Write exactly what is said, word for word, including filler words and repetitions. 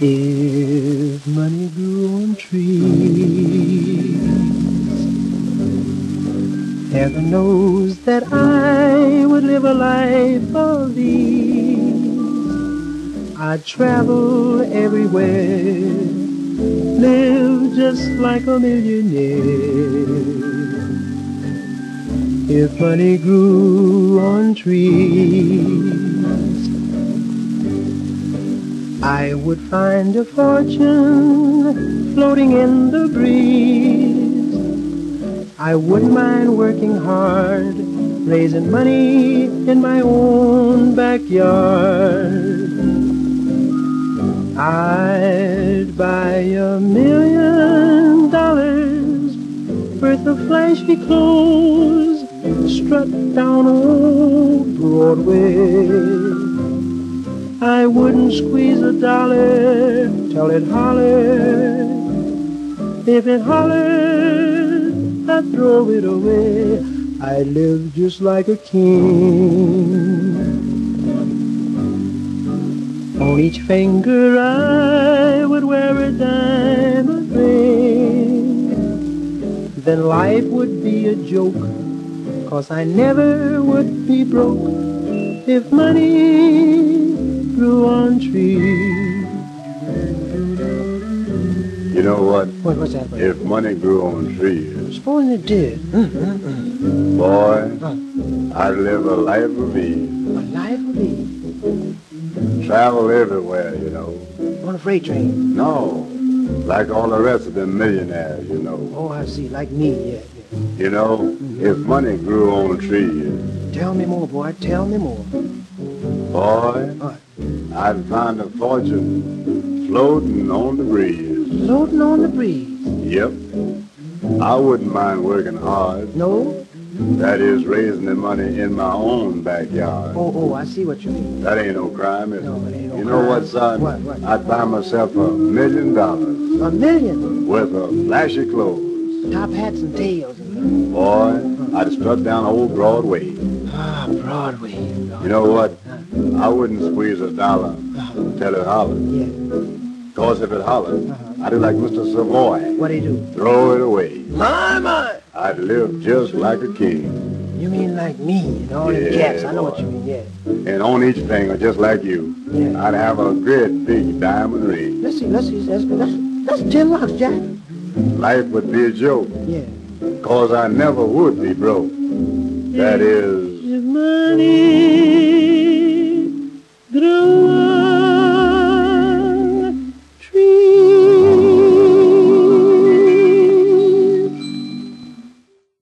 If money grew on trees, heaven knows that I would live a life of ease. I'd travel everywhere, live just like a millionaire. If money grew on trees, I would find a fortune floating in the breeze. I wouldn't mind working hard, raising money in my own backyard. I'd buy a million dollars worth of flashy clothes, strut down old Broadway. I wouldn't squeeze a dollar till it hollered. If it hollered, I'd throw it away. I'd live just like a king. On each finger I would wear a diamond ring. Then life would be a joke, 'cause I never would be broke if money grew on trees. You know what? What what's that? If money grew on trees, Supposing it did. Mm-mm-mm. boy, Huh. I'd live a life of ease. A life of ease. Travel everywhere, you know. On a freight train. No, like all the rest of them millionaires, you know. Oh, I see. Like me, yeah. yeah. You know, Mm-hmm. if money grew on trees, Tell me more, boy. Tell me more. boy, What? I'd find a fortune floating on the breeze. Floating on the breeze. Yep. I wouldn't mind working hard. No? That is, raising the money in my own backyard. Oh, oh, I see what you mean. That ain't no crime, is it? No, it ain't no You know crime. what, son? What, what? I'd buy myself a million dollars A million. worth of flashy clothes. Top hats and tails. And Boy, I'd strut down old Broadway. ah, Broadway. You know what? I wouldn't squeeze a dollar till it hollered. Yeah. 'Cause if it hollered, Uh-huh. I'd do like Mister Savoy. What do you do? Throw it away. My, my. I'd live just like a king. You mean like me and all them Yeah, cats. I know what boy. you mean, yeah. And on each finger, just like you, Yeah. I'd have a great big diamond ring. Let's see, let's see. That's, that's, that's ten rocks, Jack. Life would be a joke, Yeah. 'cause I never would be broke. That is... If money